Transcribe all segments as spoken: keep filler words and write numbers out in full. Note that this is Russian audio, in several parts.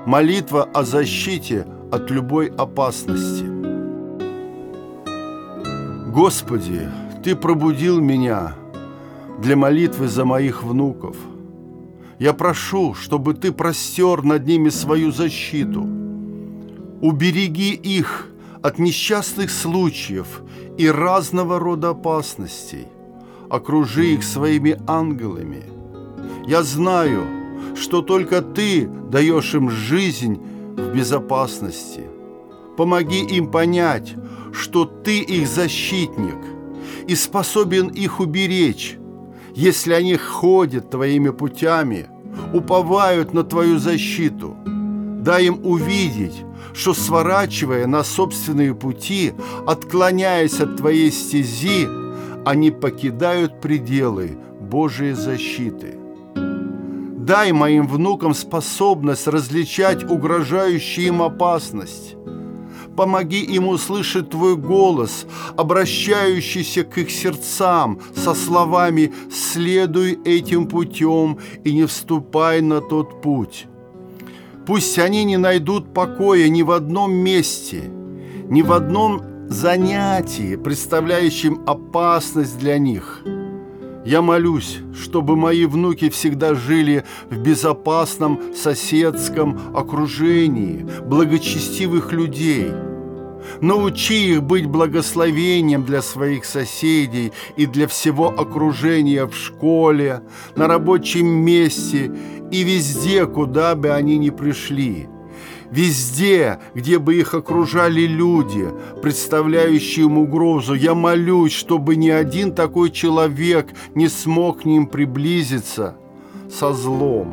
молитва о защите от любой опасности. Господи, Ты пробудил меня для молитвы за моих внуков. Я прошу, чтобы Ты простер над ними свою защиту. Убереги их от несчастных случаев и разного рода опасностей. Окружи их своими ангелами. Я знаю, что только Ты даешь им жизнь в безопасности. Помоги им понять, что Ты их защитник и способен их уберечь, если они ходят Твоими путями, уповают на Твою защиту. Дай им увидеть, что, сворачивая на собственные пути, отклоняясь от Твоей стези, они покидают пределы Божией защиты. Дай моим внукам способность различать угрожающую им опасность. Помоги им услышать Твой голос, обращающийся к их сердцам со словами «Следуй этим путем и не вступай на тот путь». Пусть они не найдут покоя ни в одном месте, ни в одном занятии, представляющем опасность для них. Я молюсь, чтобы мои внуки всегда жили в безопасном соседском окружении благочестивых людей. Научи их быть благословением для своих соседей и для всего окружения в школе, на рабочем месте и везде, куда бы они ни пришли. Везде, где бы их окружали люди, представляющие им угрозу, я молюсь, чтобы ни один такой человек не смог к ним приблизиться со злом.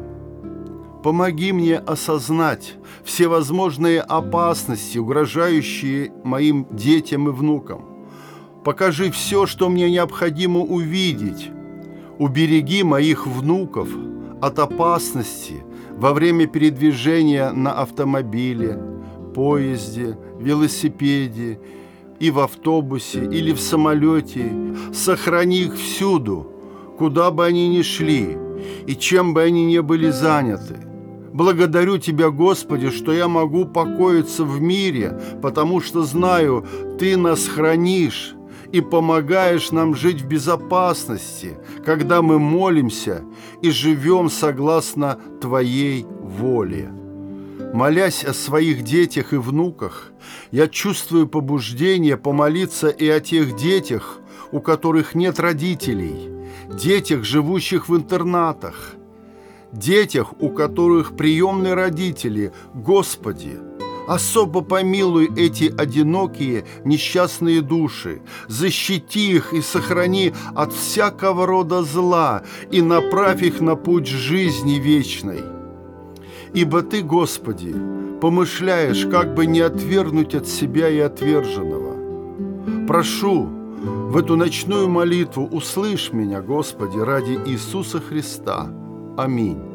Помоги мне осознать все возможные опасности, угрожающие моим детям и внукам. Покажи все, что мне необходимо увидеть. Убереги моих внуков от опасности во время передвижения на автомобиле, поезде, велосипеде и в автобусе или в самолете. Сохрани их всюду, куда бы они ни шли и чем бы они ни были заняты. Благодарю Тебя, Господи, что я могу покоиться в мире, потому что знаю, Ты нас хранишь и помогаешь нам жить в безопасности, когда мы молимся и живем согласно Твоей воле. Молясь о своих детях и внуках, я чувствую побуждение помолиться и о тех детях, у которых нет родителей, детях, живущих в интернатах, детях, у которых приемные родители. Господи, особо помилуй эти одинокие, несчастные души, защити их и сохрани от всякого рода зла и направь их на путь жизни вечной. Ибо Ты, Господи, помышляешь, как бы не отвергнуть от себя и отверженного. Прошу, в эту ночную молитву услышь меня, Господи, ради Иисуса Христа. Аминь.